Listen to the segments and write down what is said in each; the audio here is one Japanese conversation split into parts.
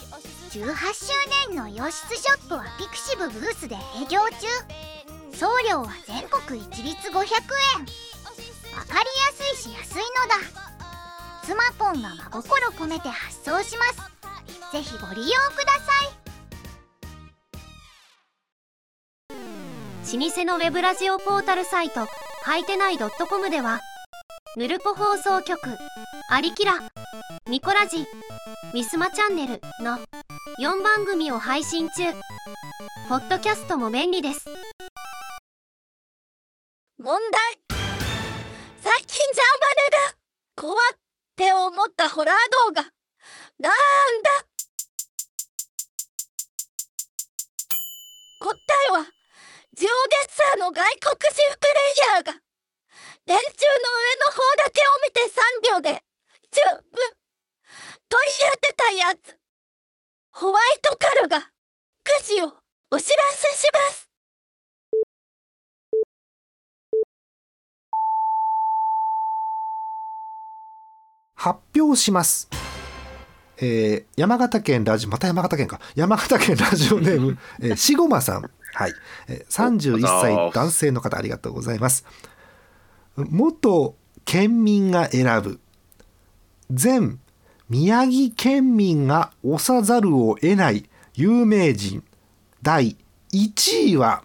18周年のイオシスショップはピクシブブースで営業中。送料は全国一律500円。わかりやすいし安いのだ。スマポンが真心込めて発送します。ぜひご利用ください。老舗のウェブラジオポータルサイトはいてない .com ではヌルポ放送局、アリキラ、ミコラジ、ミスマチャンネルの4番組を配信中。ポッドキャストも便利です。 問題。最近ジャンバネが怖って思ったホラー動画なんだ。答えはジオゲッサーの外国人プレイヤーが電柱の上の方だけを見て3秒で十分と言ってたやつ。ホワイトカルが9時をお知らせします。 発表します。山形県ラジオ、また山形県か。山形県ラジオネーム、しごまさん。はい。31歳男性の方、ありがとうございます。元県民が選ぶ全宮城県民が推さざるを得ない有名人第1位は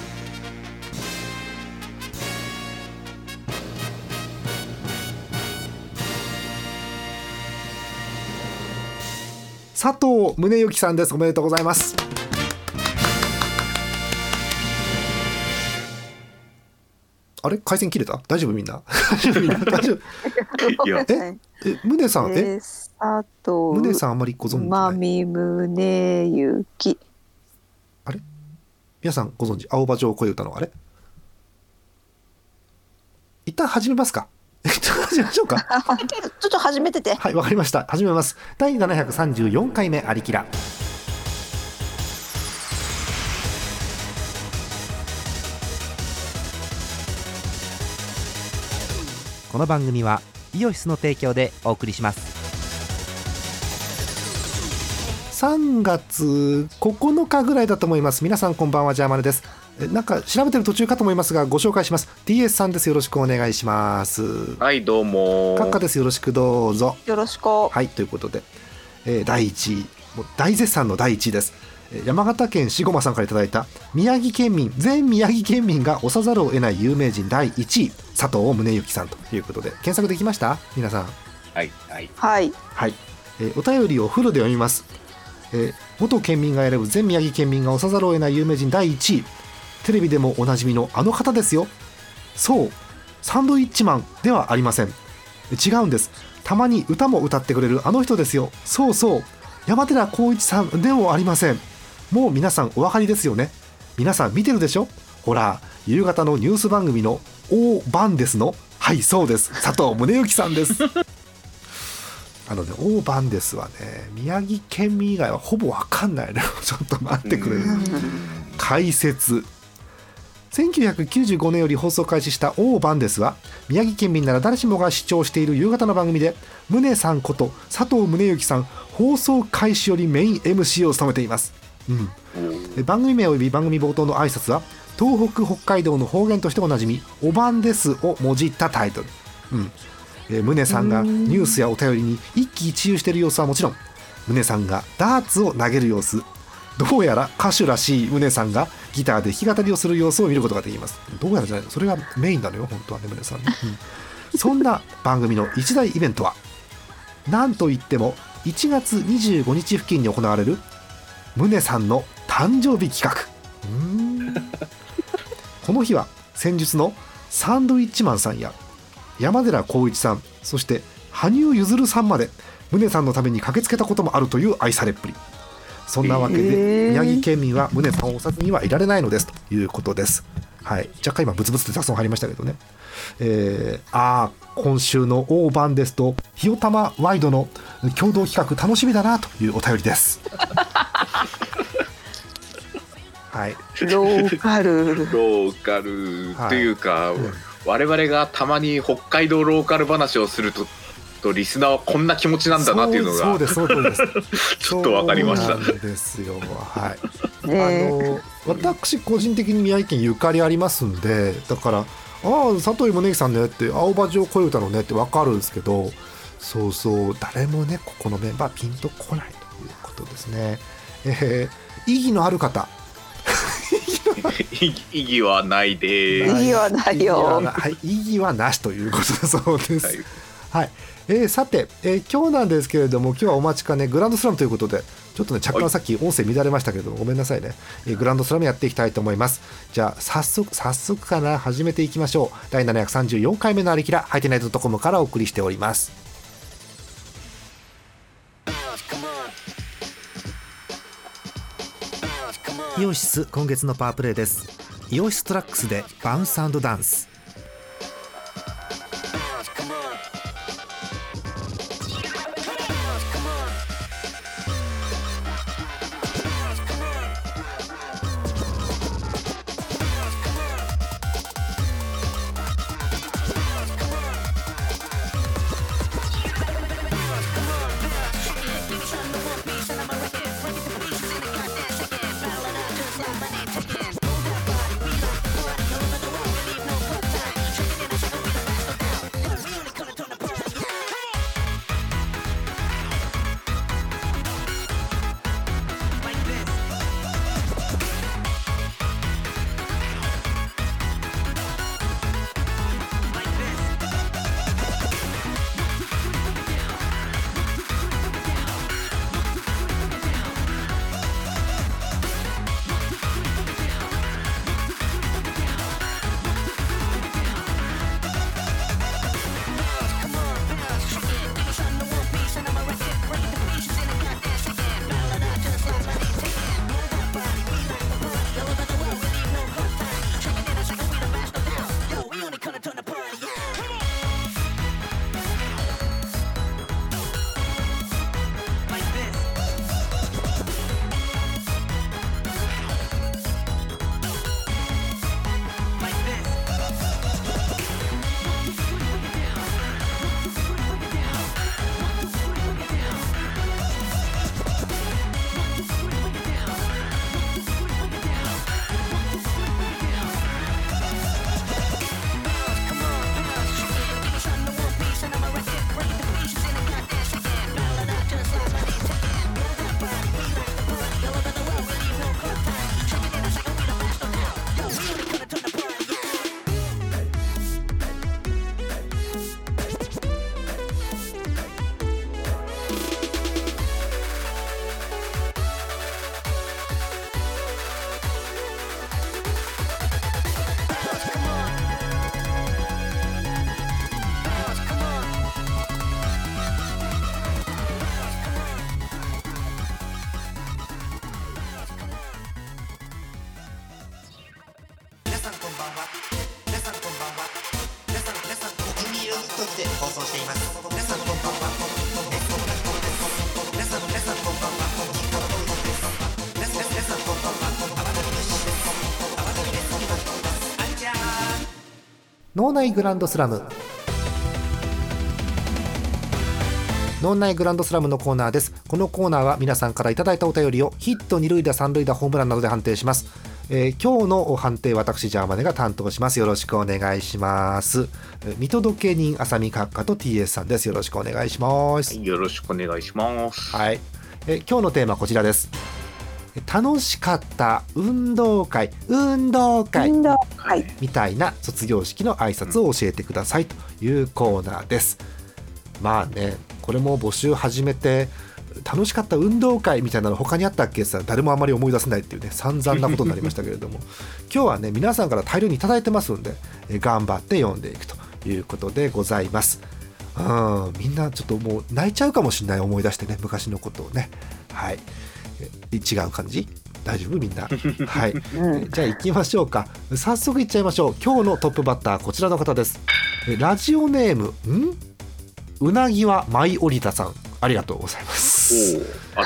佐藤宗之さんです。おめでとうございます。あれ回線切れた？大丈夫みんな？大丈夫みんな？大丈夫？いや宗さん佐藤宗さんあんまりご存知ない。 まみ宗之。 あれ皆さんご存知青葉城恋歌のあれ？一旦始めますか？始めましょうか。 ちょっと始めてて。 はい、わかりました。始めます。第734回目ありきら。 この番組はイオシスの提供でお送りします。 3月9日ぐらいだと思います。皆さんこんばんは、ジャーマネです。なんか調べてる途中かと思いますがご紹介します。 DS さんです。よろしくお願いします。 はい、どうも。 カッカです。よろしくどうぞ。 よろしく。 はい、ということで、第1位、もう大絶賛の第1位です。山形県しごまさんからいただいた宮城県民、全宮城県民が推さざるを得ない有名人第1位、佐藤宗之さんということで、検索できました皆さん？ はいはいはいはい。お便りをフルで読みます。元県民が選ぶ全宮城県民が推さざるを得ない有名人第1位、テレビでもおなじみのあの方ですよ。そう、サンドイッチマンではありません。違うんです。たまに歌も歌ってくれるあの人ですよ。そうそう、山寺宏一さんでもありません。もう皆さんお分かりですよね。皆さん見てるでしょ。ほら、夕方のニュース番組の大番ですの、はい、そうです、佐藤宗之さんです。大番ですはね、宮城県民以外はほぼ分かんないのよ。ちょっと待ってくれる。解説。1995年より放送開始した大番ですは、宮城県民なら誰しもが視聴している夕方の番組で、宗さんこと佐藤宗之さん、放送開始よりメイン MC を務めています。番組名および番組冒頭の挨拶は東北北海道の方言としておなじみおばんですをもじったタイトル。宗さんがニュースやお便りに一喜一憂している様子はもちろん、宗さんがダーツを投げる様子、どうやら歌手らしい宗さんがギターで弾き語りをする様子を見ることができます。どうやらじゃないの、それがメインなのよ本当はね、宗さんね。そんな番組の一大イベントはなんといっても1月25日付近に行われる宗さんの誕生日企画。この日は先日のサンドイッチマンさんや山寺宏一さん、そして羽生結弦さんまで宗さんのために駆けつけたこともあるという愛されっぷり。そんなわけで、宮城県民は宗さんを推さずにはいられないのですということです。はい、若干今ブツブツって雑音入りましたけどね。今週の大番ですとひよたまワイドの共同企画楽しみだなというお便りです。はい、 ローカルというか、我々がたまに北海道ローカル話をするととリスナーはこんな気持ちなんだなっていうのがそうですちょっと分かりました。 そうなんですよ。はい。私個人的に宮城県ゆかりありますんで、だから佐藤宗之さんねって青葉城恋歌のねって分かるんですけど、そう誰もねここのメンバーピンとこないということですね。意義のある方意義はないで意義はないよ。 意義はなしということだそうです。はい。さて、今日なんですけれども、今日はお待ちかねグランドスラムということで、ちょっとね若干さっき音声乱れましたけど、ごめんなさいね。グランドスラムやっていきたいと思います。じゃあ早速かな、始めていきましょう。第734回目のありきら、はいてない.comからお送りしております。イオシス今月のパワープレイです。イオシストラックスでバウンス&ダンス。脳内グランドスラム。脳内グランドスラムのコーナーです。このコーナーは皆さんからいただいたお便りをヒット、二塁打、三塁打、ホームランなどで判定します。今日の判定、私ジャーマネが担当します。よろしくお願いします。見届け人浅見閣下と TS さんです。よろしくお願いします。 よろしくお願いします。 はい。今日のテーマはこちらです。楽しかった運動会みたいな卒業式の挨拶を教えてくださいというコーナーです。まあね、これも募集始めて楽しかった運動会みたいなの他にあったっけさ、誰もあまり思い出せないっていうね、散々なことになりましたけれども今日はね、皆さんから大量にいただいてますんで、頑張って読んでいくということでございます。みんなちょっともう泣いちゃうかもしれない、思い出してね、昔のことをね。はい、違う感じ？大丈夫みんなはい、じゃあ行きましょうか。早速行っちゃいましょう。今日のトップバッターこちらの方です。ラジオネームうなぎは舞い降りたさん、ありがとうございます。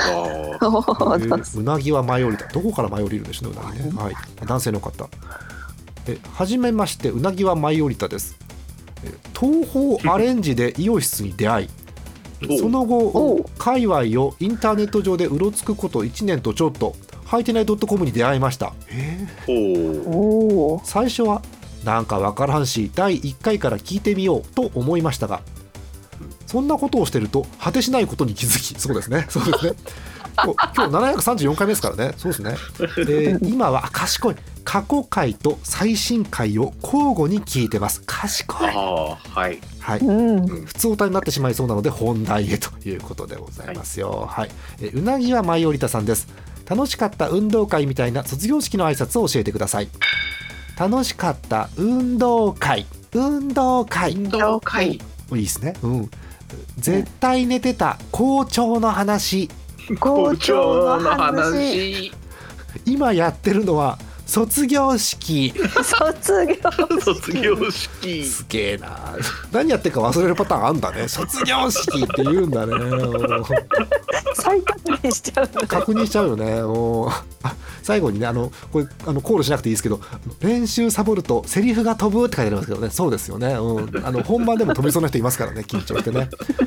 うなぎは舞い降りた、どこから舞い降りるんでしょうね、うなぎね。はい、男性の方。はじめまして、うなぎは舞い降りたです。東宝アレンジでイオシスに出会い、 その後お界隈をインターネット上でうろつくこと1年とちょっとはいてない .com に出会いました。 おーおお。 最初はなんかわからんし第1回から聞いてみようと思いましたが、そんなことをしてると果てしないことに気づき、そうですねそうですね今日734回目ですからね。そうですね、今は賢い過去回と最新回を交互に聞いてます。賢い。 ああ、はい。 はい、 うん。 普通歌になってしまいそうなので本題へということでございますよ。はい、うなぎは舞い降りたさんです。楽しかった運動会みたいな卒業式の挨拶を教えてください。楽しかった運動会運動会。 いいですね、絶対寝てた校長の話。 校長の話。 今やってるのは卒業式。 卒業。 卒業式。 すげえな。何やってるか忘れるパターンあんだね。卒業式って言うんだね。 再確認しちゃう。 確認しちゃうよね。最後にね、これコールしなくていいですけど、練習サボるとセリフが飛ぶって書いてありますけどね。そうですよね。本番でも飛びそうな人いますからね、緊張してね。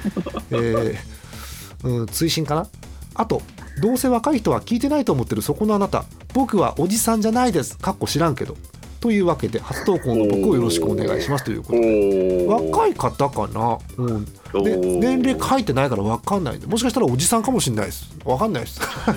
追伸かな。あと、どうせ若い人は聞いてないと思ってるそこのあなた、僕はおじさんじゃないです。かっこ知らんけど。というわけで初投稿の僕をよろしくお願いしますということで、若い方かな、で年齢書いてないから分かんないんで、もしかしたらおじさんかもしれないです。分かんないです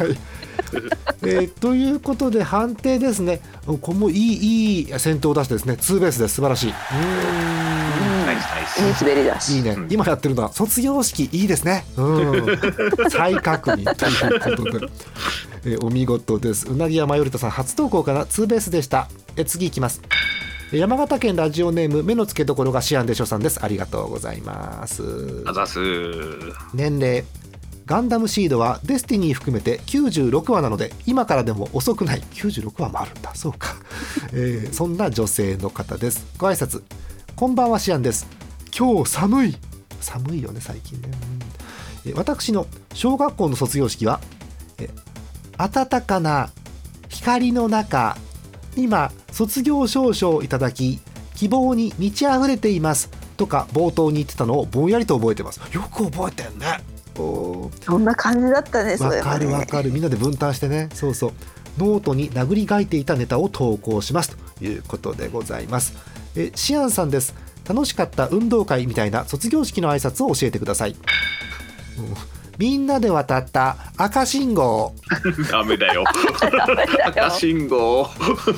ということで判定ですね。これもいい先頭を出してですね、ツーベースです。素晴らしい。 ナイスナイス。 いい滑りだし。 いいね、今やってるのは卒業式。いいですね、再確認ということで、お見事です。うなぎやまよりたさん初投稿からツーベースでした。次いきます。山形県ラジオネーム目の付けどころがシアンでしょさんです。ありがとうございます。 あざす。 年齢ガンダムシードはデスティニー含めて96話なので今からでも遅くない。96話もあるんだ、そうか、そんな女性の方です。ご挨拶。こんばんは、シアンです。今日寒いよね最近ね。私の小学校の卒業式は暖かな光の中、今卒業証書をいただき希望に満ち溢れていますとか冒頭に言ってたのをぼんやりと覚えてます。よく覚えてんね。 そんな感じだったね。 わかるわかる。みんなで分担してね。そうそう、ノートに殴り書いていたネタを投稿しますということでございます。シアンさんです。楽しかった運動会みたいな卒業式の挨拶を教えてください。みんなで渡った赤信号。 ダメだよ。赤信号。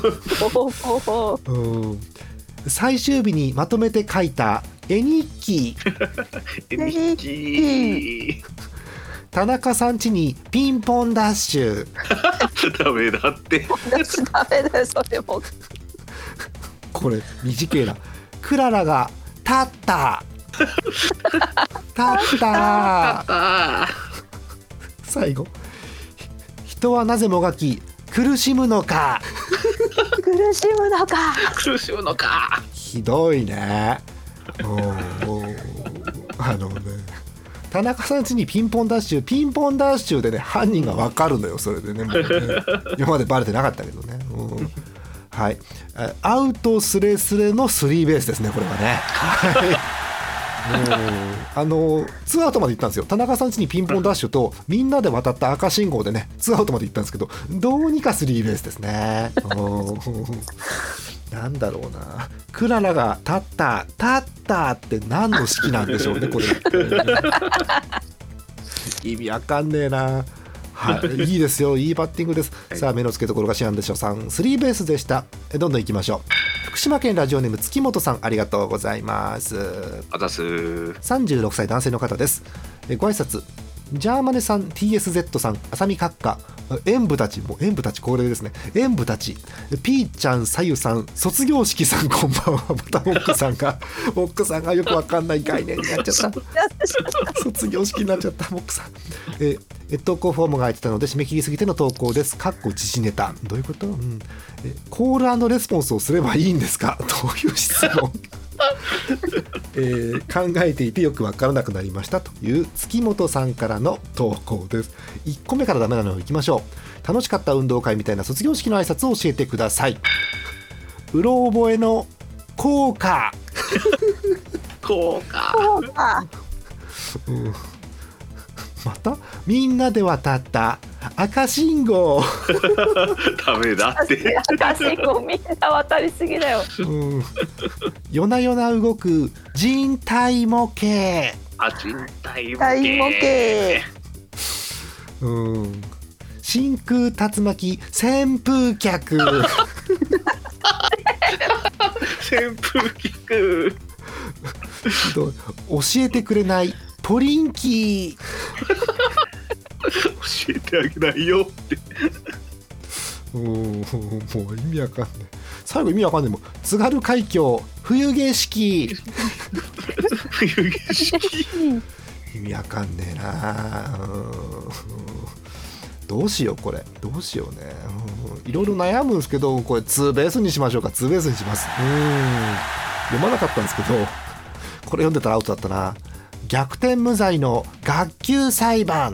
最終日にまとめて書いた絵日記。 絵日記。 田中さん家にピンポンダッシュ。 ダメだって。 ダメだよそれも。 これ短いな。クララが立った最後、人はなぜもがき苦しむのか。ひどいね。田中さん家にピンポンダッシュでね、犯人が分かるのよ。それでね、もうね今までバレてなかったけどね。はい、アウトスレスレのスリーベースですね、これはね。ツーアウトまで行ったんですよ。田中さん家にピンポンダッシュとみんなで渡った赤信号でね、ツーアウトまで行ったんですけど、どうにかスリーベースですね。なんだろうな、クララが立ったって何の式なんでしょうね、これ。意味わかんねえな。はい、いいですよ、いいバッティングです。さあ、目の付けどころがシアンでしょさん、スリーベースでした。どんどんいきましょう。福島県ラジオネーム月本さん、ありがとうございます。 あざす。 36歳男性の方です。ご挨拶。ジャーマネさん、 TSZ さん、浅見閣下、演舞たち、もう演舞たち恒例ですね。演舞たち、ピーちゃん、さゆさん、卒業式さん、こんばんは。またモックさんがよくわかんない概念になっちゃった卒業式になっちゃったモックさん。投稿フォームが空いてたので締め切りすぎての投稿です。かっこ時事ネタ。どういうこと？コール&レスポンスをすればいいんですか？どういう質問？考えていてよくわからなくなりましたという月本さんからの投稿です。1個目からダメなのをいきましょう。楽しかった運動会みたいな卒業式の挨拶を教えてください。うろ覚えの効果。 またみんなで渡った赤信号ダメだって赤信号みんな渡りすぎだよ。 夜な夜な動く人体模型。 人体模型。 真空竜巻扇風客扇風客教えてくれないポリンキー教えてあげないよってもう意味わかんない。最後意味わかんない。もん津軽海峡冬景色冬景色意味わかんねえな。どうしようこれどうしようね。いろいろ悩むんですけど、これツーベースにしましょうか。ツーベースにします。読まなかったんですけど、これ読んでたらアウトだったな。逆転無罪の学級裁判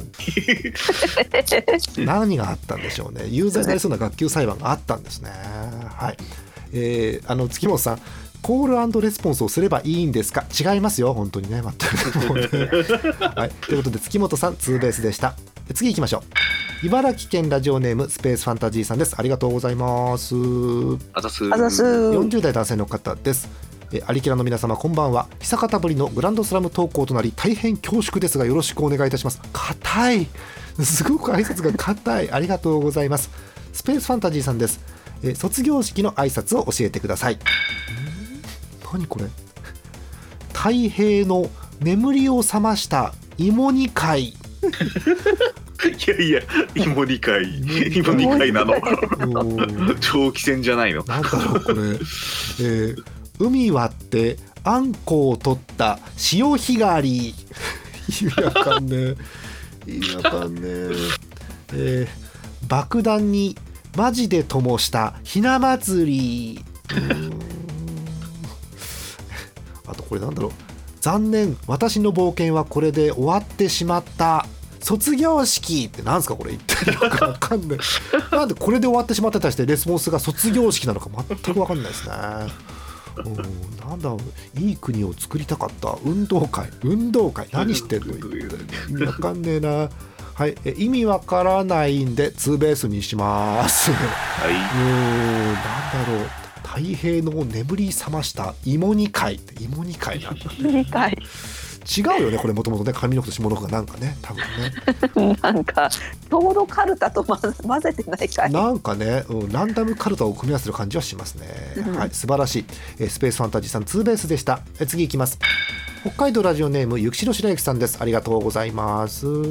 何があったんでしょうね。有罪になりそうな学級裁判があったんですね。はい、月本さん、コール&レスポンスをすればいいんですか。違いますよ本当にね、全くはい、ということで月本さんツーベースでした。次行きましょう。茨城県ラジオネームスペースファンタジーさんです。ありがとうございます。 あざす。 40代男性の方です。アリキラの皆様こんばんは。久方ぶりのグランドスラム投稿となり大変恐縮ですがよろしくお願いいたします。硬い、すごく挨拶が硬い。ありがとうございます。スペースファンタジーさんです。卒業式の挨拶を教えてください。何これ。太平の眠りを覚ました芋煮会。 いやいや、芋煮会なの長期戦じゃないの。 なんだろうこれ、海割ってあんこを取った潮干狩り。意味わかんねえ。意味わかんねえ。爆弾にマジで灯したひな祭り。あとこれなんだろう。残念、私の冒険はこれで終わってしまった。卒業式ってなんですかこれ。一体よくわかんない。なんでこれで終わってしまったとしてレスポンスが卒業式なのか全くわかんないですね。なんだ、いい国を作りたかった。運動会何してんの。意味わかんねえな。はい、意味わからないんでツーベースにします。 はい。 なんだろう。太平の眠り覚ました芋煮会って芋煮会なんだ。違うよねこれ。もともとね上の句と下の句がなんかね多分ねなんかちょうどカルタと混ぜてないかい。 なんかね、ランダムカルタを組み合わせる感じはしますね。はい、素晴らしい。スペースファンタジーさんツーベースでした。次行きます。北海道ラジオネームゆきしろしらゆきさんです。ありがとうございます。はい、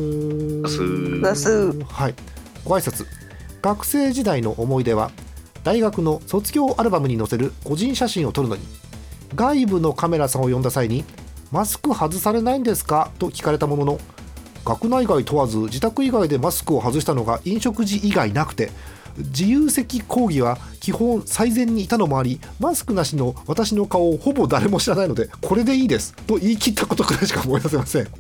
ご挨拶。学生時代の思い出は大学の卒業アルバムに載せる個人写真を撮るのに外部のカメラさんを呼んだ際にマスク外されないんですかと聞かれたものの、学内外問わず自宅以外でマスクを外したのが飲食時以外なくて、自由席講義は基本最前にいたのもあり、マスクなしの私の顔をほぼ誰も知らないのでこれでいいですと言い切ったことくらいしか思い出せません。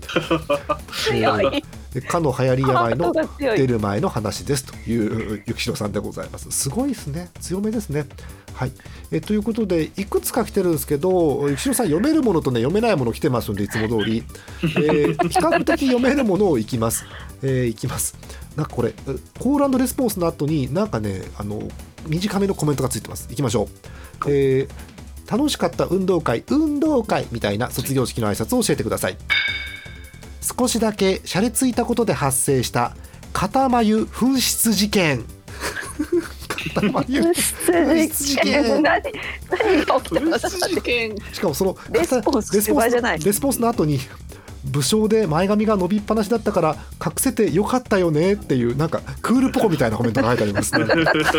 かの流行り病の出る前の話ですというゆきしろさんでございます。すごいですね。強めですね。はい、ということでいくつか来てるんですけど、ゆきしろさん読めるものとね読めないもの来てますのでいつも通り、比較的読めるものをいきます。いきます。なんかこれコール&レスポンスの後になんかね短めのコメントがついてます。いきましょう。楽しかった運動会みたいな卒業式の挨拶を教えてください。少しだけシャレついたことで発生した肩眉紛失事件。肩眉紛失事件。 何が起きたの。 しかもそのレスポンスの後に武将で前髪が伸びっぱなしだったから隠せてよかったよねっていうなんかクールポコみたいなコメントが書いてありますね。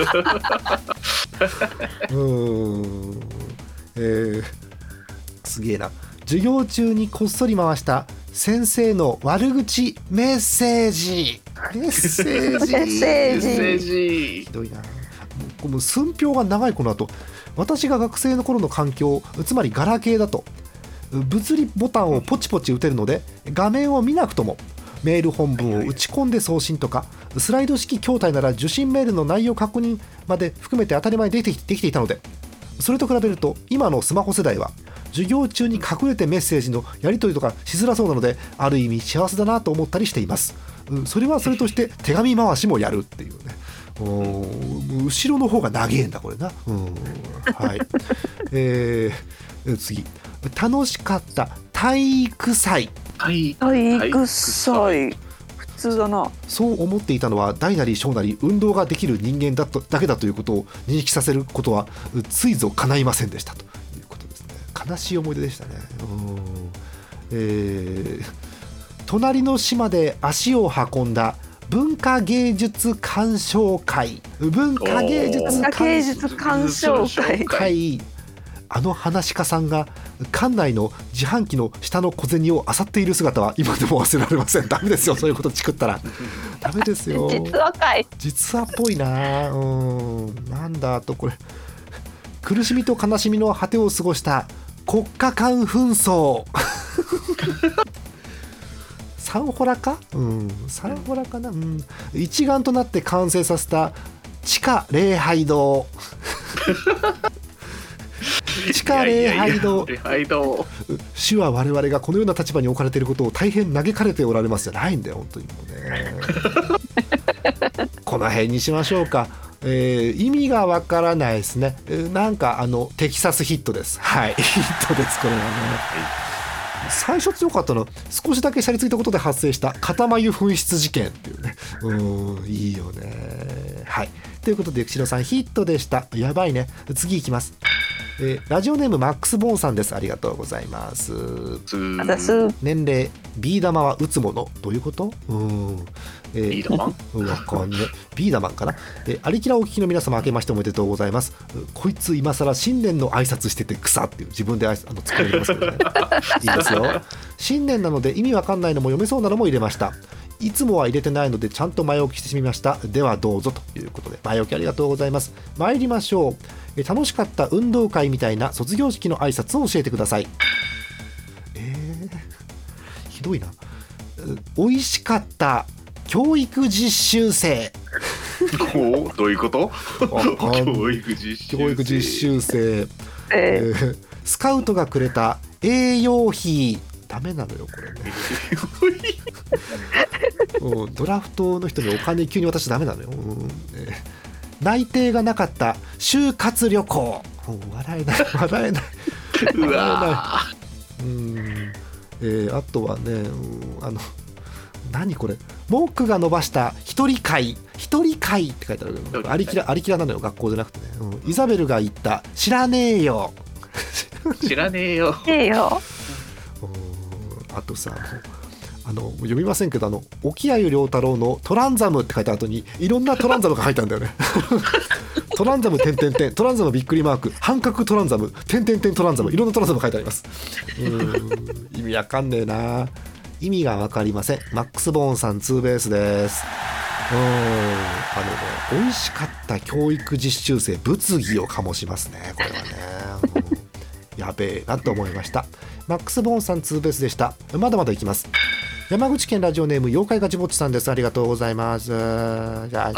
すげえな。授業中にこっそり回した先生の悪口メッセージ。ひどいな。この寸評が長い。この後私が学生の頃の環境、つまりガラケーだと物理ボタンをポチポチ打てるので画面を見なくともメール本文を打ち込んで送信とか、スライド式筐体なら受信メールの内容確認まで含めて当たり前にできていたので、それと比べると今のスマホ世代は授業中に隠れてメッセージのやり取りとかしづらそうなので、ある意味幸せだなと思ったりしています。それはそれとして手紙回しもやるっていうね。後ろの方が長えんだこれな。はい次、楽しかった体育祭。 体育祭普通だな。 そう思っていたのは大なり小なり運動ができる人間だけだということを認識させることはついぞ叶いませんでしたということですね。悲しい思い出でしたね。隣の島で足を運んだ文化芸術鑑賞会。文化芸術鑑賞会。 あの話し家さんが館内の自販機の下の小銭を漁っている姿は今でも忘れられません。ダメですよ、そういうことチクったらダメですよ。 実話かい。 実話っぽいな。なんだとこれ、苦しみと悲しみの果てを過ごした国家間紛争サンホラか、サンホラかな、一丸となって完成させた地下礼拝堂地下礼拝堂。主は我々がこのような立場に置かれていることを大変嘆かれておられますじゃないんだよ本当にもうねこの辺にしましょうか。意味がわからないですね。なんかテキサスヒットです。はいヒットですこれはね。最初強かったの少しだけシャリついたことで発生した片眉紛失事件っていうね。いいよね。はいということで串野さんヒットでした。やばいね。次いきます。ラジオネームマックスボーンさんです。ありがとうございます。年齢ビー玉は打つもの。どういうこと？ ビーダマン？ わかんね。ビーダマンかな。アリキラお聞きの皆様明けましておめでとうございます。こいつ今更新年の挨拶してて草っていう自分で作りますけどねいいですよ。新年なので意味わかんないのも読めそうなのも入れました。いつもは入れてないのでちゃんと前置きしてみました。ではどうぞということで前置きありがとうございます。参りましょう。楽しかった運動会みたいな卒業式の挨拶を教えてください。ひどいな。美味しかった教育実習生どういうこと？教育実習生、スカウトがくれた栄養費。ダメなのよこれねドラフトの人にお金急に渡しちゃダメなのよ。内定がなかった就活旅行。笑えないうわあとはね、何これ、モックが伸ばした一人会って書いてある。ありきらなのよ、学校じゃなくてね。イザベルが言った知らねえよあとさ、読みませんけど沖合良太郎のトランザムって書いた後にいろんなトランザムが書いてあるんだよねトランザムトランザムびっくりマーク半角トランザムトランザムいろんなトランザム書いてあります。意味わかんねえな。意味がわかりません。マックスボーンさんツーベースです。美味しかった教育実習生物議を醸しますねこれはねやべえなと思いました。マックスボーンさんツーベースでした。まだまだいきます。山口県ラジオネーム妖怪ガチぼっちさんです。ありがとうございます。道端アン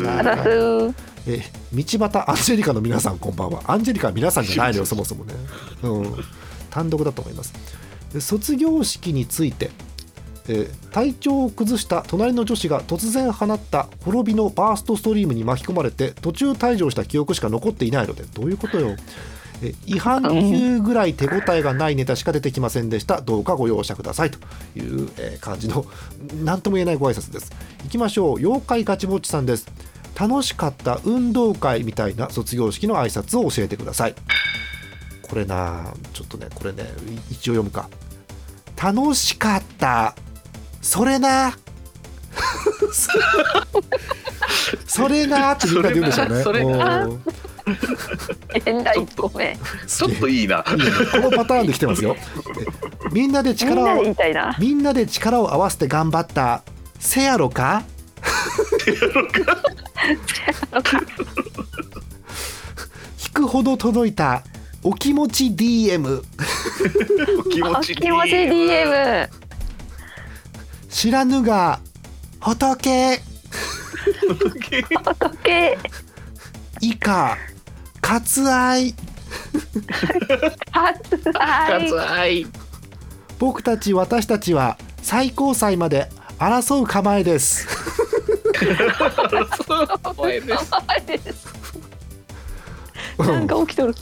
ジェリカの皆さんこんばんは。アンジェリカは皆さんじゃないのよそもそもね、単独だと思います。卒業式について、体調を崩した隣の女子が突然放った滅びのバーストストリームに巻き込まれて途中退場した記憶しか残っていないので。どういうことよ。違反級ぐらい手応えがないネタしか出てきませんでした。どうかご容赦くださいという、感じの何とも言えないご挨拶です。いきましょう。妖怪ガチぼっちさんです。楽しかった運動会みたいな卒業式の挨拶を教えてください。これな、ちょっとねこれね一応読むか。楽しかったそれなそれなってみんなで言うんでしょうね。 それな変な一個目ちょっといいな。 このパターンで来てますよ。みんなで力を合わせて頑張ったせやろか引くほど届いたお気持ち DM お気持ち DM 知らぬが仏以下割愛はい。 私たちは最高裁まで争う構えです。 なんか起きとる。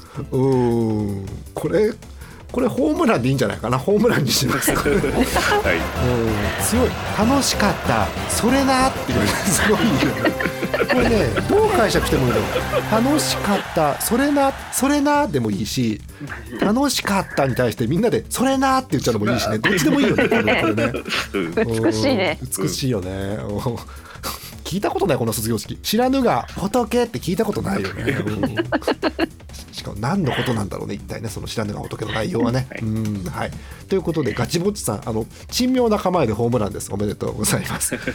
これホームランでいいんじゃないかな。ホームランにします。これ強い。楽しかった。それなっていうすごい。これね、どう解釈してもいいの。楽しかった。それなでもいいし、楽しかったに対してみんなでそれなって言っちゃうのもいいしね。どっちでもいいよね。これね。 美しいね。 美しいよね。聞いたことないこの卒業式。知らぬが仏って聞いたことないよね。しかも何のことなんだろうね、一体ね、その知らぬが仏の内容はね。はい。ということでガチぼっちさん、珍妙な構えでホームランです。おめでとうございます。はい、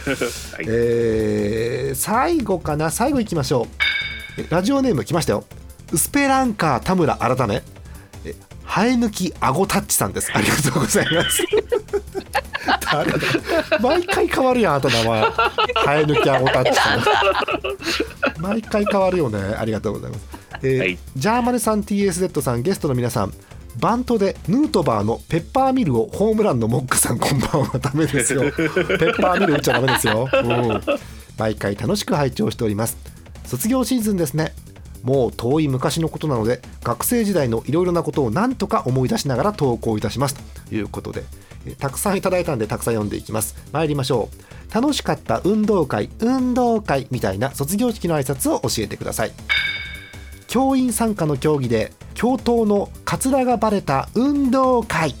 最後いきましょう。ラジオネーム来ましたよ。スペランカー田村改め生え抜きあごタッチさんです。ありがとうございます。誰だ、毎回変わるやん、あと名前。生え抜きあごタッチさん。毎回変わるよね。ありがとうございます。ジャーマネさん、 TSZ さん、ゲストの皆さん、バントでヌートバーのペッパーミルをホームランのモックさん、こんばんは。ダメですよ。ペッパーミル打っちゃダメですよ。毎回楽しく拝聴しております。卒業シーズンですね。もう遠い昔のことなので、学生時代のいろいろなことをなんとか思い出しながら投稿いたしますということで、たくさんいただいたんでたくさん読んでいきます。参りましょう。楽しかった運動会みたいな卒業式の挨拶を教えてください。教員参加の競技で教頭のカツラがバレた運動会。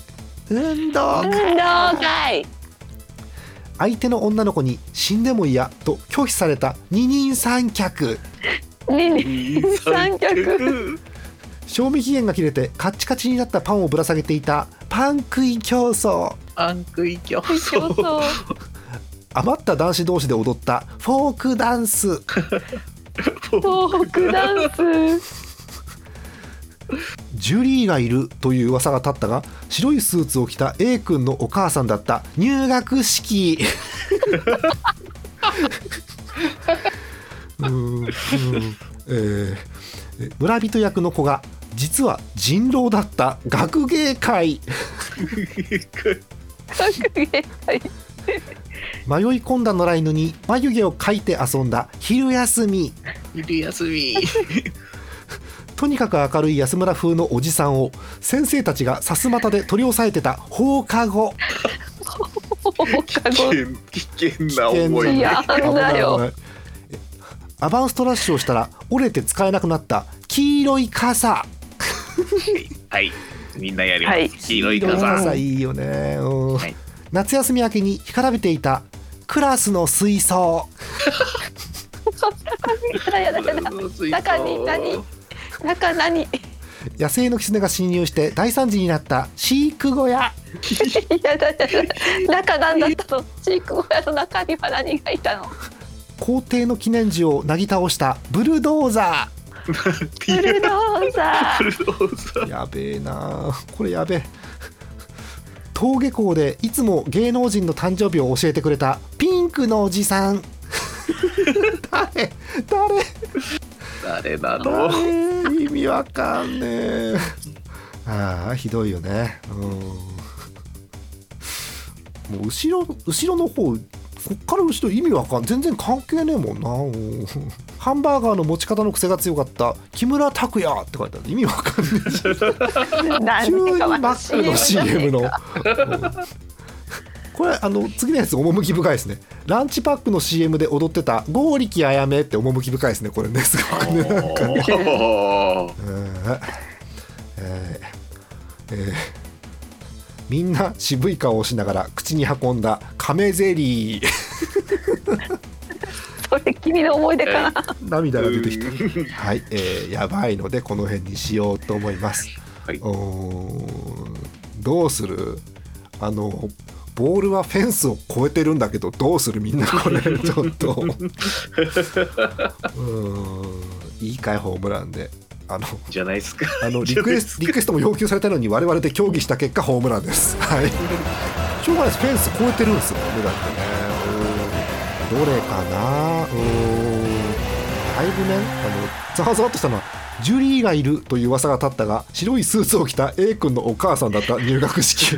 相手の女の子に死んでも嫌と拒否された二人三脚。賞味期限が切れてカッチカチになったパンをぶら下げていたパン食い競争。余った男子同士で踊ったフォークダンス。ジュリーがいるという噂が立ったが、白いスーツを着た A 君のお母さんだった入学式。村人役の子が実は人狼だった学芸会。迷い込んだ野良犬に眉毛を描いて遊んだ昼休み。とにかく明るい安村風のおじさんを先生たちがさすまたで取り押さえてた放課後。 危険な思い。 アバンストラッシュをしたら折れて使えなくなった黄色い傘。 はい、みんなやります。黄色い傘いいよね。夏休み明けに干からびていたクラスの水槽。 中何？ 野生のキツネが侵入して大惨事になった飼育小屋。 中何だったの？飼育小屋の中には何がいたの？ 校庭の記念樹をなぎ倒したブルドーザー。やべえな、これやべえ。登下校でいつも芸能人の誕生日を教えてくれたピンクのおじさん。 誰なの？ 意味わかんねえ。ひどいよね。もう後ろの方、こっから後ろ意味わかん、全然関係ねえもんな。ハンバーガーの持ち方の癖が強かった木村拓哉って書いてある。意味わかんねえし。急にマックの CM の。これ次のやつ趣深いですね。ランチパックの CM で踊ってた剛力あやめって趣深いですね。これね、すごくね、なんかね。みんな渋い顔をしながら口に運んだ亀ゼリー。 それ君の思い出かな。 涙が出てきた。はい、やばいのでこの辺にしようと思います。はい、どうする？ボールはフェンスを越えてるんだけどどうする？みんなこれちょっといいかいホームランで。 じゃないですか。 リクエストも要求されたのに我々で協議した結果ホームランです。はい。しょうがないです。フェンス越えてるんですよね。だってね。どれかな。 だいぶねざわざわっとしたのはジュリーがいるという噂が立ったが白いスーツを着た A 君のお母さんだった入学式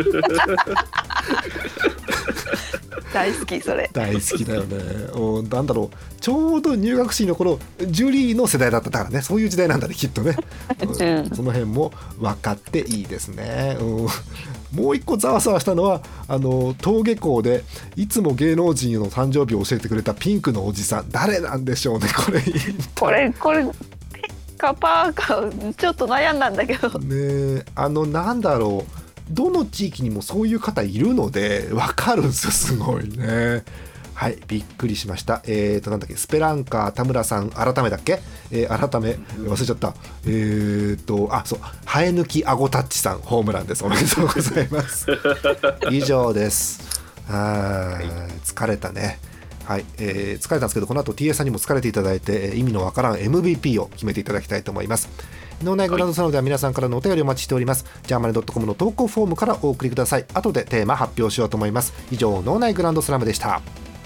大好きそれ。 大好きだよね。なんだろうちょうど入学式の頃ジュリーの世代だったからねそういう時代なんだねきっとね、その辺も分かっていいですね、もう一個ざわざわしたのは登下校でいつも芸能人の誕生日を教えてくれたピンクのおじさん誰なんでしょうねこれこれカパーかちょっと悩んだんだけどね。なんだろうどの地域にもそういう方いるので分かるんですよすごいね。はいびっくりしました。なんだっけスペランカー田村さん改めだっけ、改め忘れちゃった。そう生え抜きあごタッチさんホームランです。おめでとうございます以上です。疲れたね。はい、疲れたんですけどこの後 TS さんにも疲れていただいて意味のわからん MVP を決めていただきたいと思います。脳内グランドサロンでは皆さんからのお便りをお待ちしております。ジャーマネ .com の投稿フォームからお送りください。後でテーマ発表しようと思います。以上脳内グランドスラムでした。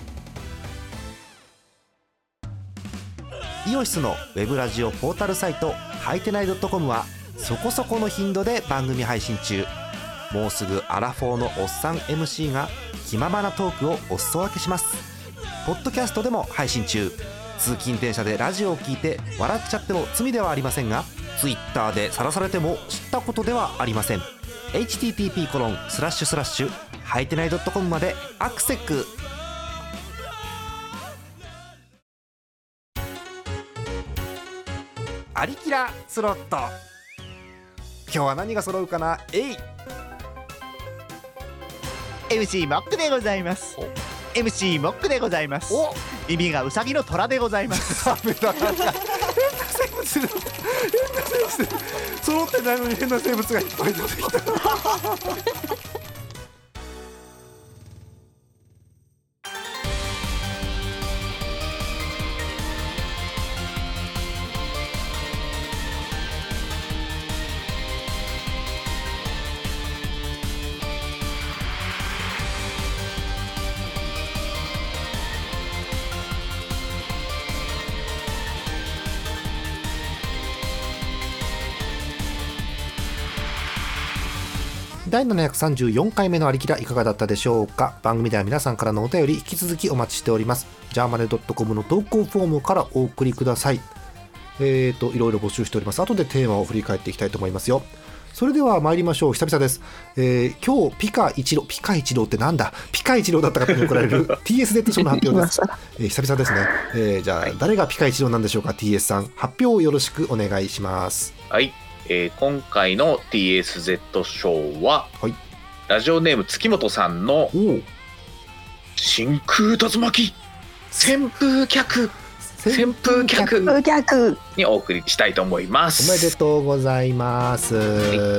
イオシスのウェブラジオポータルサイトはいてない .com はそこそこの頻度で番組配信中。もうすぐアラフォーのおっさん MC が気ままなトークをお裾分けします。ポッドキャストでも配信中。通勤電車でラジオを聞いて笑っちゃっても罪ではありませんが Twitter で晒されても知ったことではありません。 http:// はいてない .com までアクセック。アリキラスロット今日は何が揃うかな。 MC モックでございます。MC モックでございます。耳がウサギの虎でございますダメだ変な生物揃ってないのに変な生物がいっぱい出てきた第734回目のありきらいかがだったでしょうか。番組では皆さんからのお便り引き続きお待ちしております。ジャーマネ .com の投稿フォームからお送りください。いろいろ募集しております。後でテーマを振り返っていきたいと思いますよ。それでは参りましょう。久々です。今日ピカ一郎ってなんだピカ一郎だった方に送られる TSZ 賞の発表です。久々ですね。じゃあ、誰がピカ一郎なんでしょうか。 TS さん発表をよろしくお願いします。 はい、今回の TSZ 賞は、はい、ラジオネーム月本さんの真空竜巻扇風客にお送りしたいと思います。 おめでとうございます、真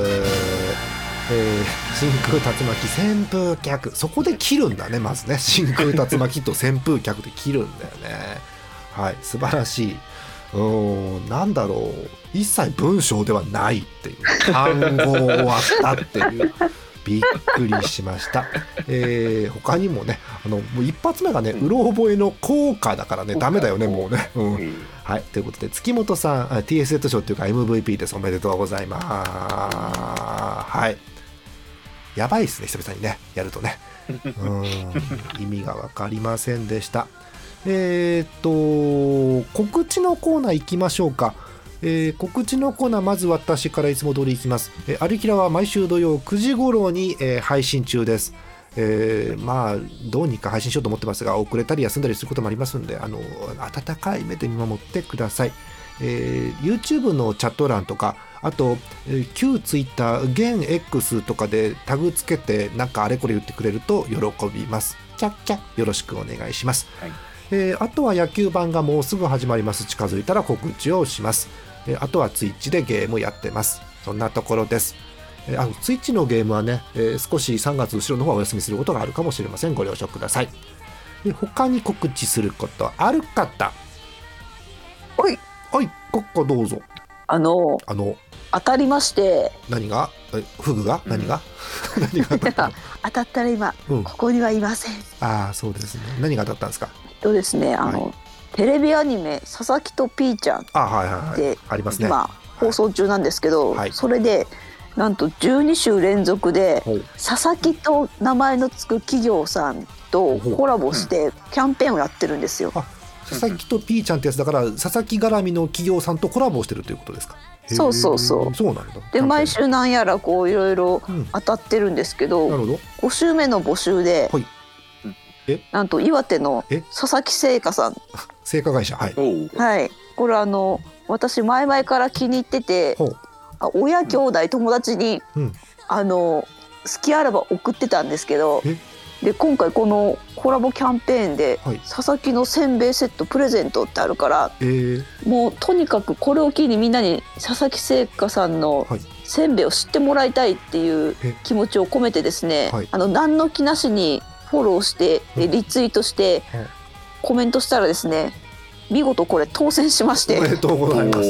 空竜巻扇風客、そこで切るんだね。まずね真空竜巻と扇風客で切るんだよね。はい、素晴らしい。なんだろう一切文章ではないっていう単語を割ったっていうびっくりしました。他にもねもう一発目がねうろ覚えの効果だからねダメだよねもうね、はい、ということで月本さん TSZ 賞っていうか MVP です。おめでとうございます。はい、やばいですね久々にねやるとね意味が分かりませんでした。告知のコーナー行きましょうか。告知のコーナーまず私からいつも通り行きます。ありきらは毎週土曜9時頃に、配信中です。まあどうにか配信しようと思ってますが遅れたり休んだりすることもありますので温かい目で見守ってください。YouTube のチャット欄とかあと旧 Twitter 現 X とかでタグつけてなんかあれこれ言ってくれると喜びます。キャッキャよろしくお願いします。はい、あとは野球版がもうすぐ始まります。近づいたら告知をします。あとはツイッチでゲームやってます。そんなところです。ツイッチのゲームはね、少し3月後ろの方はお休みすることがあるかもしれません。ご了承ください。他に告知することある方。 はい。 はい、ここどうぞ。 当たりまして。 何がフグが何が何が当たったの？ 当たったら今、ここにはいません。 ああそうですね。何が当たったんですか？ ですねテレビアニメ佐々木とピーちゃんはいはいはい、 でありますね。 今放送中なんですけど、 はいそれでなんと12週連続でほう佐々木と名前の付く企業さんとコラボしてキャンペーンをやってるんですよ。 佐々木とピーちゃんってやつだから佐々木絡みの企業さんとコラボしてるということですか。 そうそうそう。 そうなんだ。 で毎週なんやらこういろいろ当たってるんですけど、 なるほど。 5週目の募集で、 はいなんと岩手の佐々木製菓さん、 製菓会社、はい、 はい、これ私前々から気に入ってて、親兄弟友達に、好きあらば送ってたんですけど、で今回このコラボキャンペーンで、佐々木のせんべいセットプレゼントってあるから、もうとにかくこれを機にみんなに佐々木製菓さんのせんべいを知ってもらいたいっていう気持ちを込めてですね、何の気なしにフォローしてリツイートしてコメントしたらですね、見事これ当選しまして、 おめでとうございます。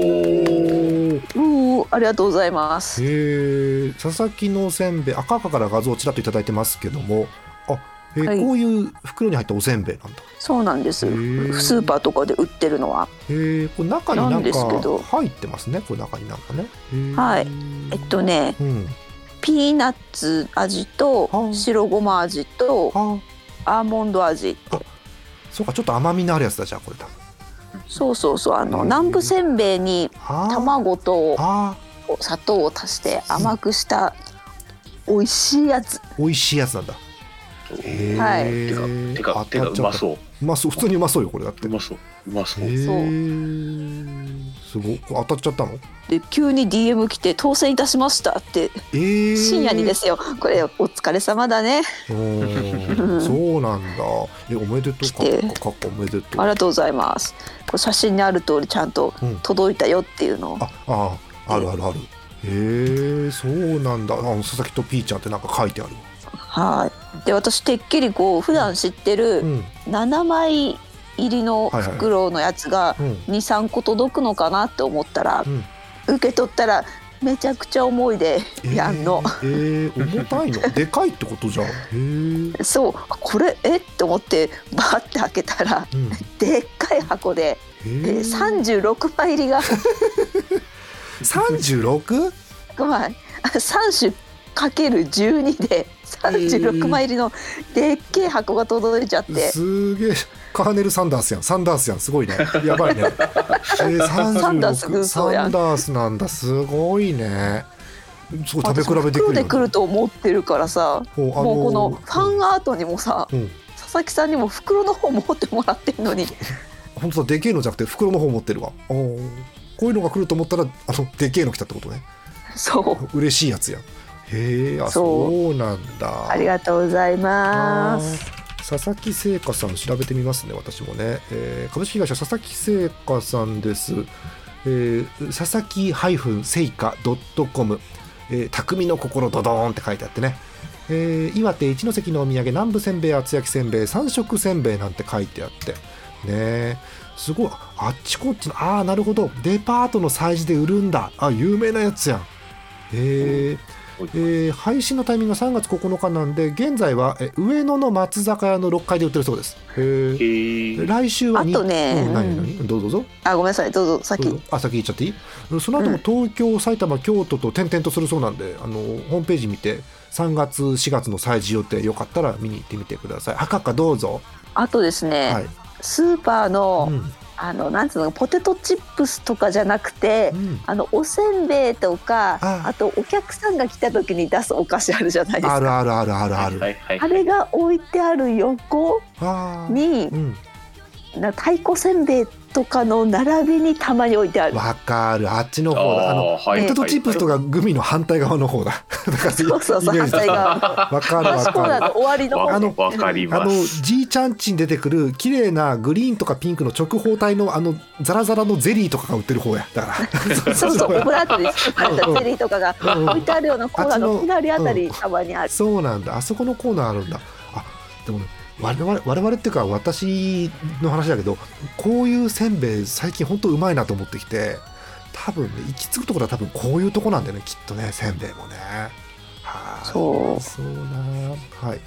ありがとうございます。 佐々木のせんべい、赤から画像をちらっといただいてますけども、こういう袋に入ったおせんべいなんだ。 そうなんです。スーパーとかで売ってるのは。 これ中になんか入ってますね。これ中になんかね。 はい。ピーナッツ味と白ごま味とアーモンド味。 そうか、ちょっと甘みのあるやつだ。じゃあこれだ。 そうそうそう、南部せんべいに卵と砂糖を足して甘くした美味しいやつ。 美味しいやつなんだ。 はい。 てかうまそう。 うまそう、普通にうまそうよこれだって。 うまそう。 すごい、当たっちゃったの？ で急に DM 来て当選いたしましたって、深夜にですよ。これお疲れ様だね。 そうなんだ。おめでとう。おめでとう。 ありがとうございます。これ写真にある通りちゃんと届いたよっていうのを。 ある。そうなんだ。佐々木とピーちゃんってなんか書いてある。 はい。で私てっきりこう普段知ってる7枚入りの袋のやつが 2,3 個届くのかなって思ったら、受け取ったらめちゃくちゃ重いでやんの。 重たいの？でかいってことじゃん。 そう、これって思ってバーって開けたら、でっかい箱で36枚入りが 36？ 3種かける12で36枚入りのでっけえ箱が届いちゃって、 すげえ。カーネル・サンダースやん。すごいね。やばいね。 サンダース軍曹やん。 サンダースなんだ。すごいね。そう、食べ比べできる。 袋で来ると思ってるからさ、もうこのファンアートにもさ、佐々木さんにも袋の方持ってもらってんのに。 本当だ、でけえのじゃなくて袋の方持ってるわ。こういうのが来ると思ったらでけえの来たってことね。 そう。 嬉しいやつやん。そうなんだ。 ありがとうございます。 佐々木製菓さん調べてみますね。私もね、株式会社佐々木製菓さんです。佐々木製菓 .com、匠の心ドドーンって書いてあってね、岩手一関のお土産南部せんべい、厚焼きせんべい、三色せんべいなんて書いてあってね、すごい。あっちこっちの、なるほど、デパートの催事で売るんだ。有名なやつやん。配信のタイミングが3月9日なんで、現在は上野の松坂屋の6階で売ってるそうです。来週はあとね、 どうぞ。 ごめんなさい、どうぞ先言っちゃっていい？その後も東京、埼玉、京都と転々とするそうなんで、ホームページ見て3月4月の催事予定よかったら見に行ってみてください。どうぞ。 あとですね、スーパーの、なんつうの、ポテトチップスとかじゃなくて、おせんべいとか、あとお客さんが来た時に出すお菓子あるじゃないですか。 ある。 あれが置いてある横に、太鼓せんべいとかの並びにたまに置いてある。 わかる。あっちの方だ。ポテトチップスとかグミの反対側の方だ。 そう反対側。 わかる。 終わりの方。 わかります。 じいちゃんちに出てくる綺麗なグリーンとかピンクの直方体のザラザラのゼリーとかが売ってる方や。だから。 そうオブラートで作ったゼリーとかが置いてあるようなコーナーの左あたりたまにある。 そうなんだ。あそこのコーナーあるんだ。でもね、我々っていうか私の話だけど、こういうせんべい最近本当うまいなと思ってきて、多分ね、行き着くところは多分こういうとこなんだよね、きっとね、せんべいもね。そうな。はい。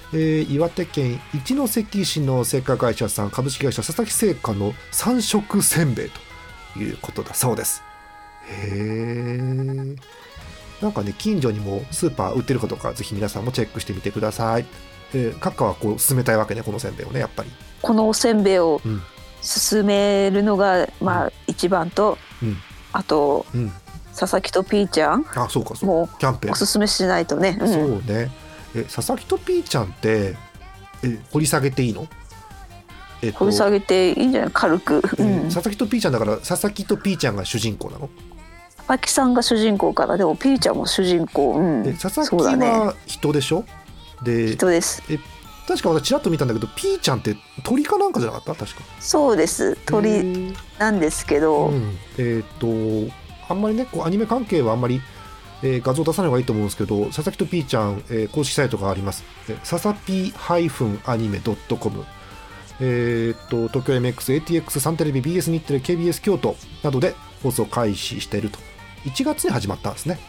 岩手県一関市の製菓会社さん、株式会社佐々木製菓の三色せんべいということだそうです。へえ。なんかね、近所にもスーパー売ってるかとか、ぜひ皆さんもチェックしてみてください。閣下はこう勧めたいわけね、このせんべいをね、やっぱり。 このおせんべいを勧めるのが、一番と、あと、佐々木とピーちゃん、 そうかもうキャンペーンおすすめしないとね。 そうね。佐々木とピーちゃんって掘り下げていいの？ 掘り下げていいんじゃない、軽く。 佐々木とピーちゃんだから、佐々木とピーちゃんが主人公なの？ 佐々木さんが主人公から、でもピーちゃんも主人公。 佐々木は人でしょ？で、 人です。 確か私ちらっと見たんだけど、ピーちゃんって鳥かなんかじゃなかった？確か。 そうです、鳥なんですけど、 あんまりね、こうアニメ関係はあんまり、画像出さない方がいいと思うんですけど、佐々木とピーちゃん、公式サイトがあります。ささぴ-anime.com、東京 MX、ATX、サンテレビ、BS 日テレ、KBS 京都などで放送開始していると。1月に始まったんですね。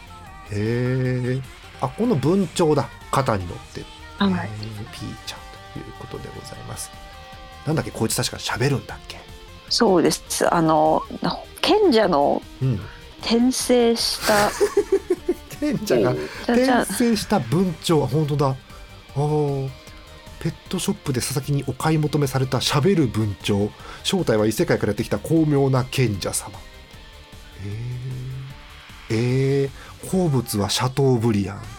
この文鳥だ、肩に乗ってる、ピーちゃんということでございます。なんだっけ、こいつ確か喋るんだっけ？ そうです。賢者の転生した賢者が転生した文鳥、本当だ。ペットショップで佐々木にお買い求めされた喋る文鳥、正体は異世界からやってきた巧妙な賢者様。好物はシャトーブリアン。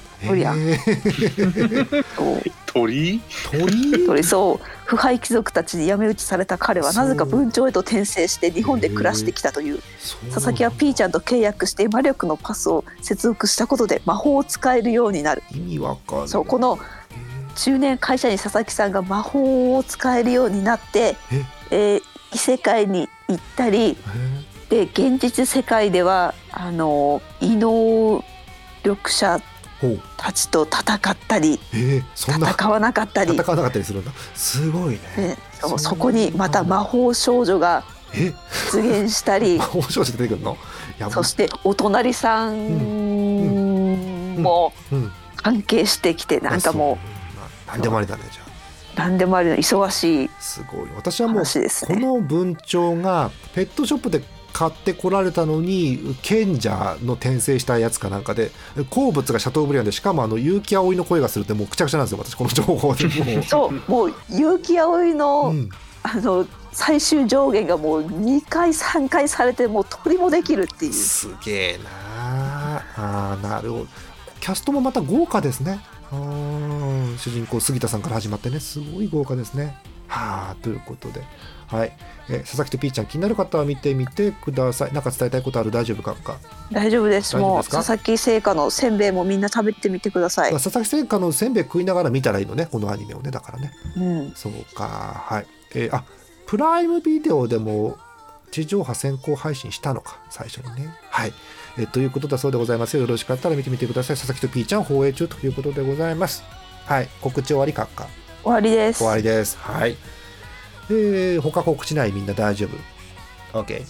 鳥、そう、腐敗貴族たちに闇討ちされた彼はなぜか文鳥へと転生して日本で暮らしてきたという。佐々木はピーちゃんと契約して魔力のパスを接続したことで魔法を使えるようになる。 意味わかる。 そう、この中年会社員佐々木さんが魔法を使えるようになって、異世界に行ったりで、現実世界では異能力者たちと戦ったり、戦わなかったりするんだ。すごいね。 そこにまた魔法少女が出現したり、 魔法少女出てくるの？ そしてお隣さんも関係してきて、なんかもう何でもありだね。じゃあ何でもありの忙しい。 すごい。私はもうこの文鳥がペットショップで買ってこられたのに、賢者の転生したやつかなんかで、好物がシャトーブリアンで、しかも結城葵の声がするって、もうくちゃくちゃなんですよ、私この情報で。 そう、もう結城葵の、最終上限がもう2回3回されて、もう鳥もできるっていう。 すげえな。なるほど。キャストもまた豪華ですね。主人公杉田さんから始まってね、すごい豪華ですね。ということで、はい、佐々木とピーちゃん、気になる方は見てみてください。なんか伝えたいことある？大丈夫か？ 大丈夫です。もう佐々木製菓のせんべいもみんな食べてみてください。 佐々木製菓のせんべい食いながら見たらいいのね、このアニメをね。だからね、そうか。はい、プライムビデオでも地上波先行配信したのか、最初にね。はい、ということだそうでございます。よろしかったら見てみてください。佐々木とピーちゃん放映中ということでございます。はい、告知終わりか？ 終わりです。 終わりです。はい。他告知ない？みんな大丈夫？ OK。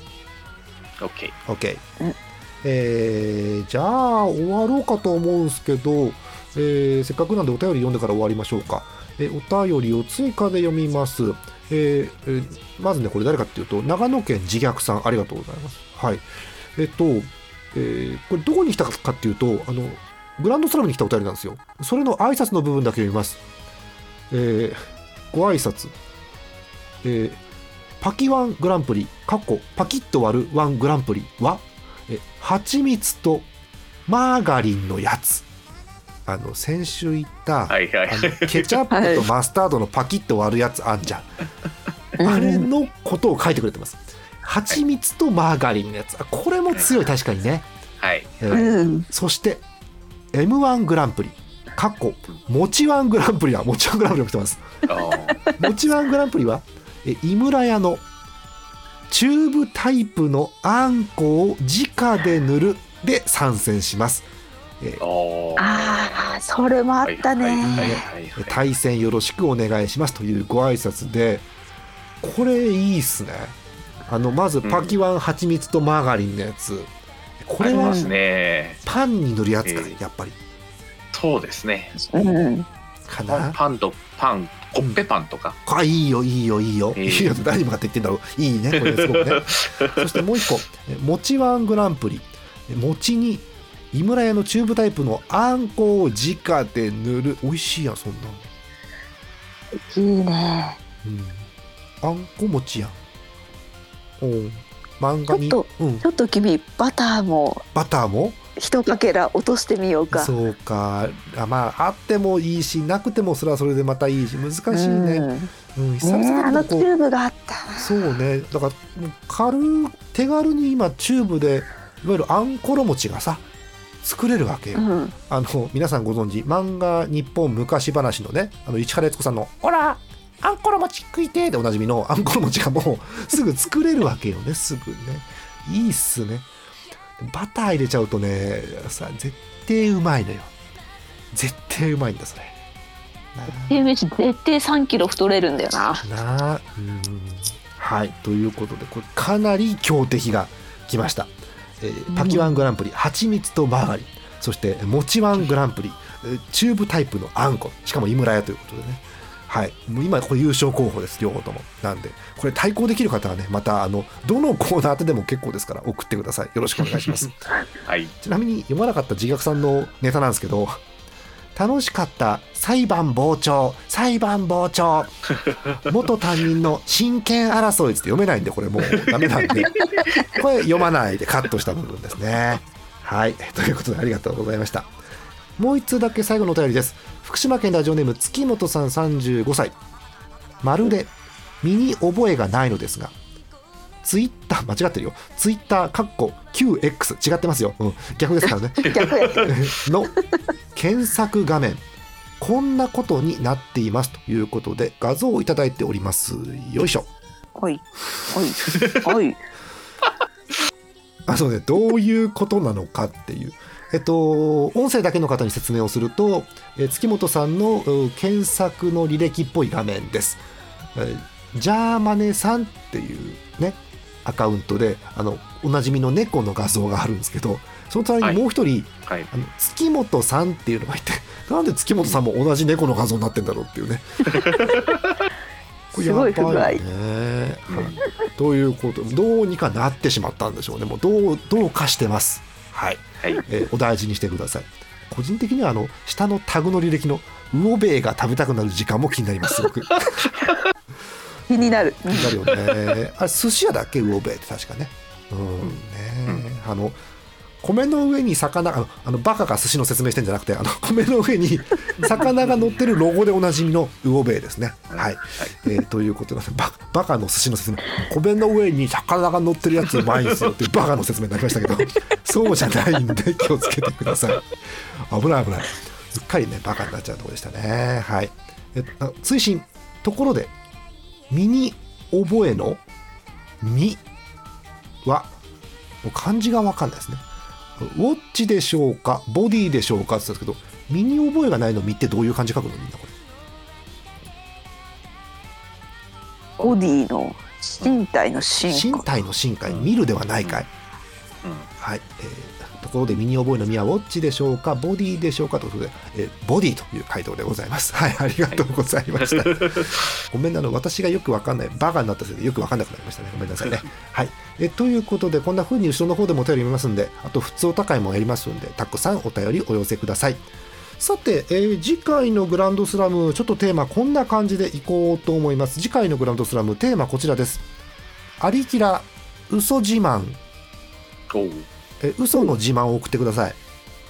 じゃあ終わろうかと思うんですけど、せっかくなんでお便り読んでから終わりましょうか。お便りを追加で読みます。まずね、これ誰かっていうと、長野県自虐さん、ありがとうございます。はい。これどこに来たかっていうと、グランドスラムに来たお便りなんですよ。それの挨拶の部分だけ読みます。ご挨拶。パキワングランプリパキッと割るワングランプリは蜂蜜とマーガリンのやつ。先週言った、ケチャップとマスタードのパキッと割るやつあんじゃん、あれのことを書いてくれてます。蜂蜜とマーガリンのやつ、これも強い。確かにね。そしてM1 グランプリもちワングランプリはもちワングランプリも来てます。もちワングランプリは井村屋のチューブタイプのあんこを直で塗るで参戦します。 それもあったね。 対戦よろしくお願いしますというご挨拶で、これいいっすね。まずパキワン蜂蜜とマーガリンのやつ、これはパンに塗るやつか、やっぱり。 そうですね。 かな。 パンとパン、コッペパンとか。 いいよいいよいいよ、いいよって誰に向かって言ってんだろう。いいねこれすごくね。そしてもう一個、もちワングランプリ。餅に井村屋のチューブタイプのあんこを直で塗る。美味しいやんそんな。 いいね。 あんこ餅やん。漫画にちょっと君バターも一かけら落としてみようか。 そうか。まああってもいいしなくてもそれはそれでまたいいし難しいね。 久々あのチューブがあったな。 そうね。だから手軽に今チューブでいわゆるあんころ餅がさ作れるわけよ。皆さんご存知漫画日本昔話のね市原悦子さんの「ほらあんころ餅食いて」でおなじみのあんころ餅がもうすぐ作れるわけよね。すぐね。いいっすね。バター入れちゃうとね絶対うまいのよ。絶対うまいんだそれ。 絶対3キロ太れるんだよな。 はいということでこれかなり強敵が来ました。パキワングランプリ蜂蜜とマーガリン、そしてもちワングランプリチューブタイプのあんこ、しかも井村屋ということでね。はい、もう今これ優勝候補です両方とも。なんでこれ対抗できる方はねまたどのコーナーでも結構ですから送ってください。よろしくお願いします。 はい、 ちなみに読まなかった自虐さんのネタなんですけど、楽しかった裁判傍聴元担任の親権争いって読めないんでこれもうダメなんでこれ読まないでカットした部分ですね。はいということでありがとうございました。もう一通だけ最後のお便りです。福島県ラジオネーム月本さん35歳。まるで身に覚えがないのですがツイッター間違ってるよ。ツイッターQX 違ってますよ、逆ですからねの検索画面こんなことになっていますということで画像をいただいております。よいしょ。 はいそうね、どういうことなのかっていう音声だけの方に説明をすると、月本さんの検索の履歴っぽい画面です。ジャーマネさんっていうねアカウントでおなじみの猫の画像があるんですけど、その隣にもう一人、月本さんっていうのがいて、なんで月本さんも同じ猫の画像になってんだろうっていうねこれやばいね。 すごい不具合、 ということどうにかなってしまったんでしょうね。もうどうかしてます。はい、お大事にしてください。個人的には下のタグの履歴の魚べいが食べたくなる時間も気になります。すごく気になるよね。あれ寿司屋だっけ魚べいって確かね。米の上に魚バカが寿司の説明してんじゃなくて米の上に魚が乗ってるロゴでおなじみの魚べいですね。はい、ということでバカの寿司の説明、米の上に魚が乗ってるやつうまいんですよっていうバカの説明になりましたけどそうじゃないんで気をつけてください。危ない。すっかりねバカになっちゃうところでしたね。はい、追伸ところで身に覚えの身はもう漢字が分かんないですね。ウォッチでしょうかボディでしょうかって言ったんですけど、身に覚えがないの身ってどういう漢字書くのみんなこれ。 ボディの身体の身体の身体、見るではないかい。はい、ところで身に覚えの身はウォッチでしょうかボディでしょうかということで、ボディという回答でございます。はい、ありがとうございました。ごめんな私がよく分かんないバカになったせいでよく分かんなくなりましたね。ごめんなさいね。はい、ということでこんな風に後ろの方でもお便り読みますんで、あと普通お高いもやりますんでたくさんお便りお寄せください。さて、次回のグランドスラムちょっとテーマこんな感じでいこうと思います。次回のグランドスラムテーマこちらです。アリキラ嘘自慢。嘘の自慢を送ってください。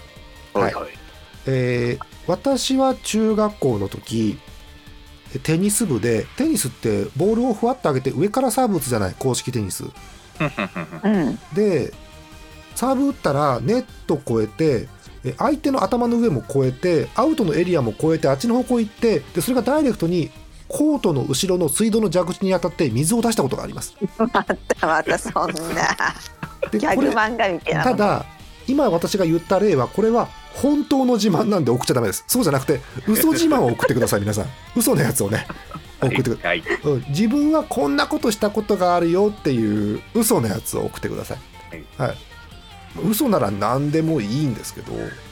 私は中学校の時テニス部で、テニスってボールをふわっと上げて上からサーブ打つじゃない、公式テニスでサーブ打ったらネット越えて相手の頭の上も越えてアウトのエリアも越えてあっちの方向行って、でそれがダイレクトにコートの後ろの水道の蛇口に当たって水を出したことがあります。 またそんなギャグ漫画みたいな。 ただ今私が言った例はこれは本当の自慢なんで送っちゃダメです。そうじゃなくて嘘自慢を送ってください。皆さん嘘のやつをね送ってください。自分はこんなことしたことがあるよっていう嘘のやつを送ってください。はい、嘘なら何でもいいんですけど、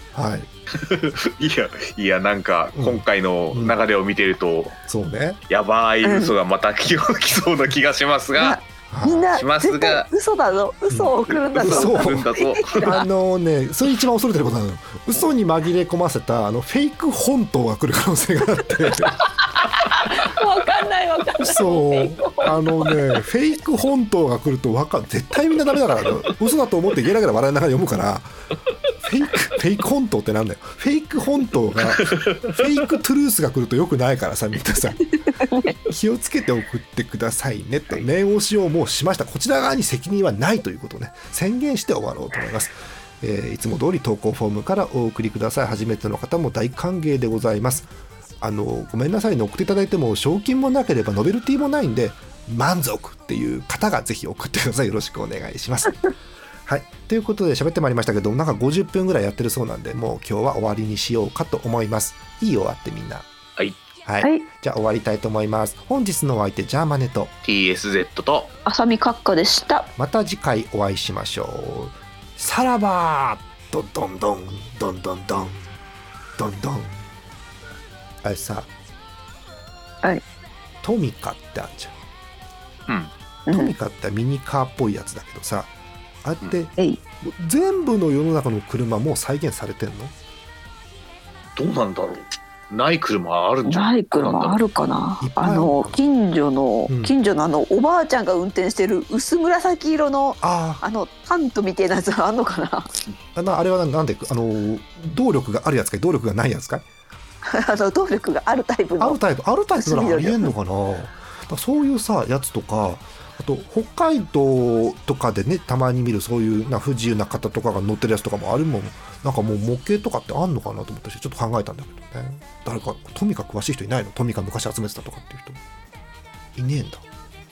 はいいやなんか今回の流れを見てると、 そうね、 やばい嘘がまた来そうな気がしますが、 みんなします絶対が嘘だぞ、嘘を送るんだぞ、 嘘を来るんだぞ。 それ一番恐れてることなのよ。嘘に紛れ込ませたフェイク本当が来る可能性があってわかんないそうフェイク本当が来ると絶対みんなダメだから、嘘だと思ってゲラゲラ笑いながら読むから、フェイク本当ってなんだよ。フェイク本当がフェイクトゥルースが来るとよくないからさ、みんなさ気をつけて送ってくださいねと念押しをもうしました。こちら側に責任はないということをね宣言して終わろうと思います。いつも通り投稿フォームからお送りください。初めての方も大歓迎でございます。ごめんなさいね、送っていただいても賞金もなければノベルティもないんで満足っていう方がぜひ送ってください。よろしくお願いしますはい、ということで喋ってまいりましたけど、なんか50分ぐらいやってるそうなんで、もう今日は終わりにしようかと思います。いい終わってみんな。 はい、 はい、じゃあ終わりたいと思います。本日のお相手ジャーマネと TSZ と浅見閣下でした。 また次回お会いしましょう。さらばードンドンドンドンドンドンドンドン。あれさ、 はい、 トミカってあるじゃん。トミカってミニカーっぽいやつだけどさ、あれって、全部の世の中の車も再現されてんの？ どうなんだろう。ない車あるんじゃない車あるかな。近所のおばあちゃんが運転してる薄紫色のタントみたいなやつあんのかな。 あれはなんで動力があるやつかい動力がないやつかい動力があるタイプのあるタイプならありえんのかな。そういうさやつとか、あと北海道とかでねたまに見るそういう不自由な方とかが乗ってるやつとかもあるもん。なんかもう模型とかってあんのかなと思ったし、ちょっと考えたんだけどね。誰かトミカ詳しい人いないの？トミカ昔集めてたとかっていう人いねえんだ。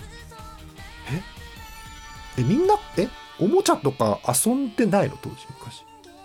みんなおもちゃとか遊んでないの当時昔？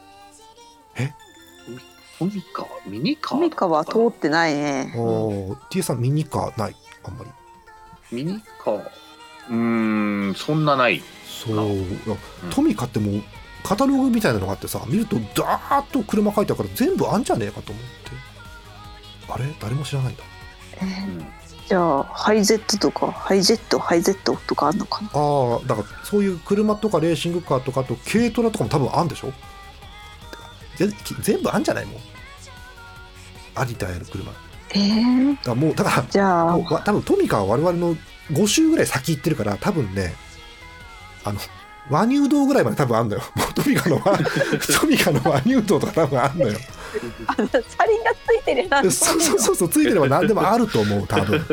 トミカミニカー？ トミカは通ってないね。 T さんミニカーない？あんまりミニカーそんなない。 そう、トミカってもうカタログみたいなのがあってさ、見るとダーッと車書いてあるから全部あんじゃねえかと思って。あれ誰も知らないんだ。 じゃあハイゼットとかハイジェットとかあんのかな。 だからそういう車とかレーシングカーとか、あと軽トラとかも多分あんでしょ。全部あんじゃないもん。ありとあらゆる車。だからじゃあ多分トミカは我々の5周ぐらい先行ってるから、多分ね和乳道ぐらいまで多分あんのよ。もうトミカの和乳道とか多分あんのよ。 車輪がついてればそうついてれば何でもあると思う多分。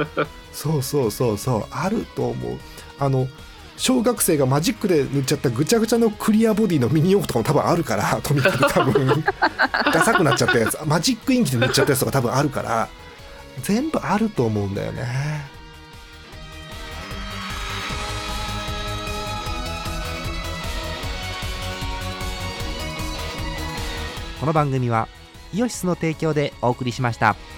そうあると思う。小学生がマジックで塗っちゃったぐちゃぐちゃのクリアボディのミニ四駆とかも多分あるから、トミカで多分ダサくなっちゃったやつ、マジックインキで塗っちゃったやつとか多分あるから、全部あると思うんだよね。 この番組はイオシスの提供でお送りしました。